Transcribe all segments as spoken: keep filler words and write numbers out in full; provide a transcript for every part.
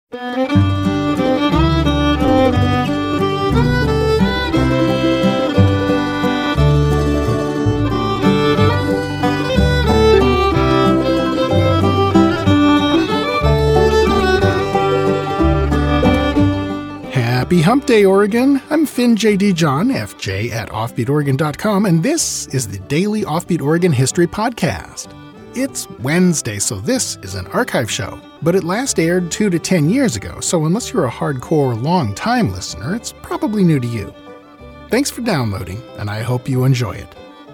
Happy Hump Day, Oregon! I'm Finn J D. John, F J at offbeat oregon dot com, and this is the Daily Offbeat Oregon History Podcast. It's Wednesday, so this is an archive show, but it last aired two to ten years ago, so unless you're a hardcore, long-time listener, it's probably new to you. Thanks for downloading, and I hope you enjoy it.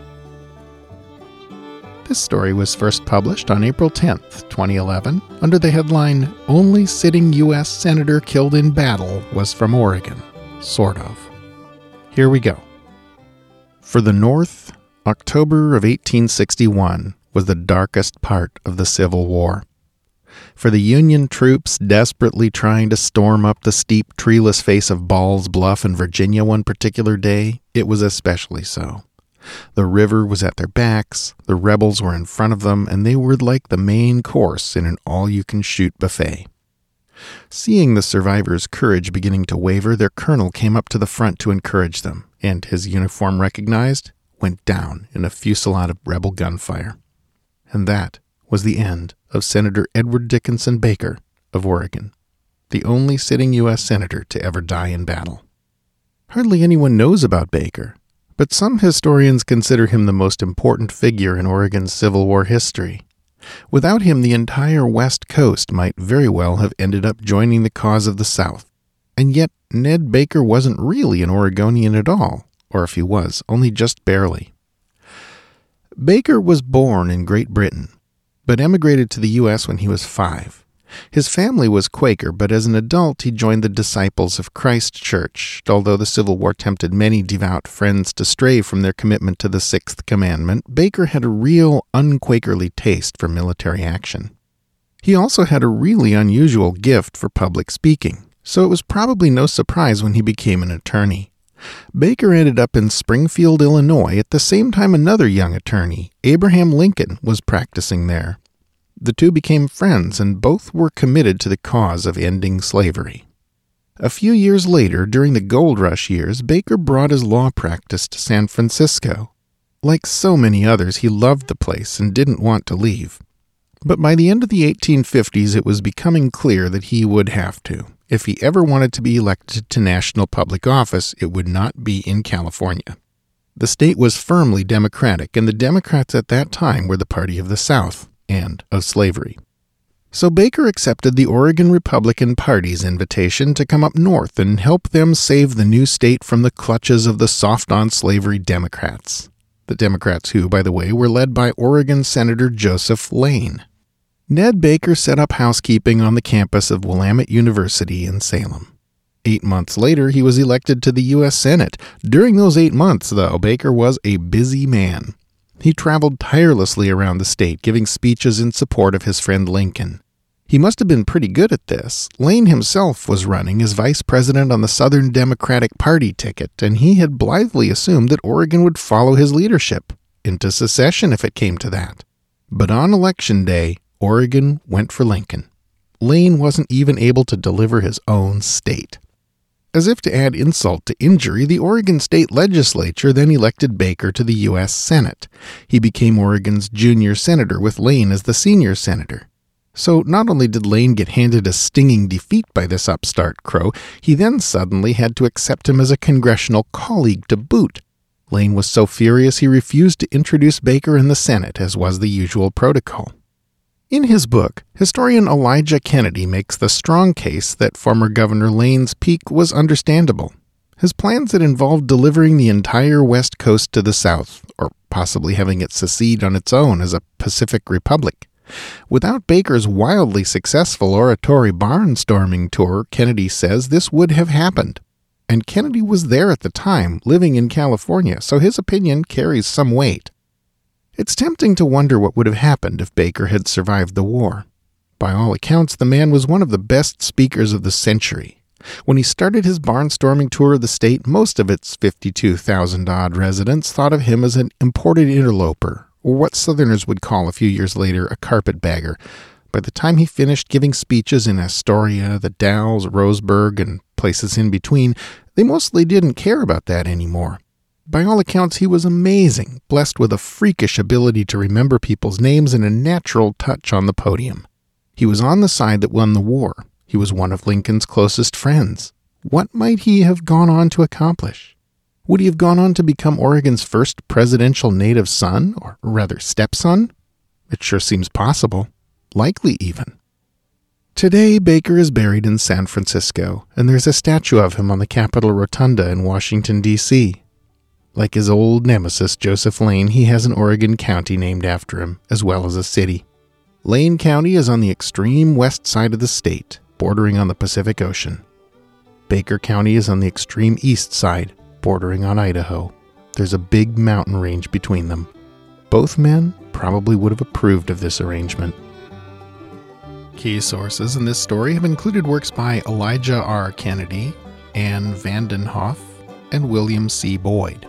This story was first published on April tenth, twenty eleven, under the headline, Only Sitting U S Senator Killed in Battle Was from Oregon. Sort of. Here we go. For the North, October of eighteen sixty-one was the darkest part of the Civil War. For the Union troops desperately trying to storm up the steep, treeless face of Ball's Bluff in Virginia one particular day, it was especially so. The river was at their backs, the rebels were in front of them, and they were like the main course in an all-you-can-shoot buffet. Seeing the survivors' courage beginning to waver, their colonel came up to the front to encourage them, and, his uniform recognized, went down in a fusillade of rebel gunfire. And that was the end of Senator Edward Dickinson Baker of Oregon, the only sitting U S senator to ever die in battle. Hardly anyone knows about Baker, but some historians consider him the most important figure in Oregon's Civil War history. Without him, the entire West Coast might very well have ended up joining the cause of the South. And yet, Ned Baker wasn't really an Oregonian at all, or if he was, only just barely. Baker was born in Great Britain, but emigrated to the U S when he was five. His family was Quaker, but as an adult he joined the Disciples of Christ Church, although the Civil War tempted many devout friends to stray from their commitment to the Sixth Commandment. Baker had a real un-Quakerly taste for military action. He also had a really unusual gift for public speaking, so it was probably no surprise when he became an attorney. Baker ended up in Springfield, Illinois, at the same time another young attorney, Abraham Lincoln, was practicing there. The two became friends, and both were committed to the cause of ending slavery. A few years later, during the Gold Rush years, Baker brought his law practice to San Francisco. Like so many others, he loved the place and didn't want to leave. But by the end of the eighteen fifties, it was becoming clear that he would have to. If he ever wanted to be elected to national public office, it would not be in California. The state was firmly Democratic, and the Democrats at that time were the party of the South and of slavery. So Baker accepted the Oregon Republican Party's invitation to come up north and help them save the new state from the clutches of the soft-on-slavery Democrats. The Democrats who, by the way, were led by Oregon Senator Joseph Lane. Ned Baker set up housekeeping on the campus of Willamette University in Salem. Eight months later, he was elected to the U S Senate. During those eight months, though, Baker was a busy man. He traveled tirelessly around the state, giving speeches in support of his friend Lincoln. He must have been pretty good at this. Lane himself was running as vice president on the Southern Democratic Party ticket, and he had blithely assumed that Oregon would follow his leadership, into secession if it came to that. But on election day, Oregon went for Lincoln. Lane wasn't even able to deliver his own state. As if to add insult to injury, the Oregon State Legislature then elected Baker to the U S Senate. He became Oregon's junior senator, with Lane as the senior senator. So not only did Lane get handed a stinging defeat by this upstart crow, he then suddenly had to accept him as a congressional colleague to boot. Lane was so furious he refused to introduce Baker in the Senate, as was the usual protocol. In his book, historian Elijah Kennedy makes the strong case that former Governor Lane's peak was understandable. His plans had involved delivering the entire West Coast to the South, or possibly having it secede on its own as a Pacific Republic. Without Baker's wildly successful oratory barnstorming tour, Kennedy says this would have happened. And Kennedy was there at the time, living in California, so his opinion carries some weight. It's tempting to wonder what would have happened if Baker had survived the war. By all accounts, the man was one of the best speakers of the century. When he started his barnstorming tour of the state, most of its fifty-two thousand odd residents thought of him as an imported interloper, or what Southerners would call a few years later a carpetbagger. By the time he finished giving speeches in Astoria, the Dalles, Roseburg, and places in between, they mostly didn't care about that anymore. By all accounts, he was amazing, blessed with a freakish ability to remember people's names and a natural touch on the podium. He was on the side that won the war. He was one of Lincoln's closest friends. What might he have gone on to accomplish? Would he have gone on to become Oregon's first presidential native son, or rather stepson? It sure seems possible. Likely even. Today, Baker is buried in San Francisco, and there's a statue of him on the Capitol Rotunda in Washington, D C Like his old nemesis, Joseph Lane, he has an Oregon county named after him, as well as a city. Lane County is on the extreme west side of the state, bordering on the Pacific Ocean. Baker County is on the extreme east side, bordering on Idaho. There's a big mountain range between them. Both men probably would have approved of this arrangement. Key sources in this story have included works by Elijah R. Kennedy, Anne Vandenhoff, and William C. Boyd.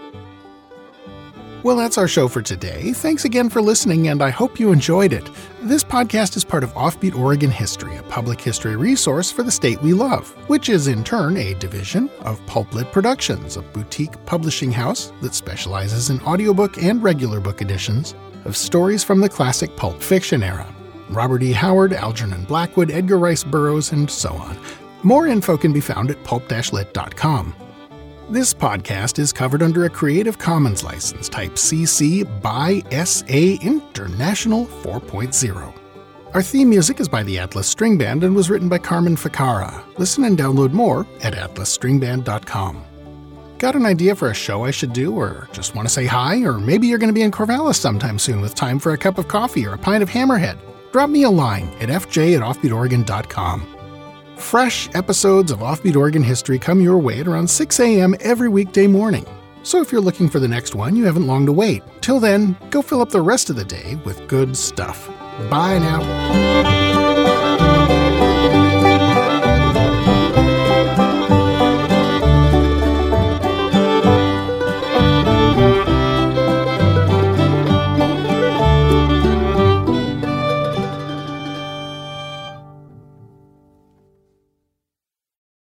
Well, that's our show for today. Thanks again for listening, and I hope you enjoyed it. This podcast is part of Offbeat Oregon History, a public history resource for the state we love, which is in turn a division of Pulplit Productions, a boutique publishing house that specializes in audiobook and regular book editions of stories from the classic pulp fiction era. Robert E. Howard, Algernon Blackwood, Edgar Rice Burroughs, and so on. More info can be found at pulp dash lit dot com. This podcast is covered under a Creative Commons license type C C by S A International four point oh. Our theme music is by the Atlas String Band and was written by Carmen Ficara. Listen and download more at atlas string band dot com. Got an idea for a show I should do, or just want to say hi, or maybe you're going to be in Corvallis sometime soon with time for a cup of coffee or a pint of Hammerhead? Drop me a line at f j at offbeat oregon dot com. Fresh episodes of Offbeat Oregon History come your way at around six a.m. every weekday morning. So if you're looking for the next one, you haven't long to wait. Till then, go fill up the rest of the day with good stuff. Bye now.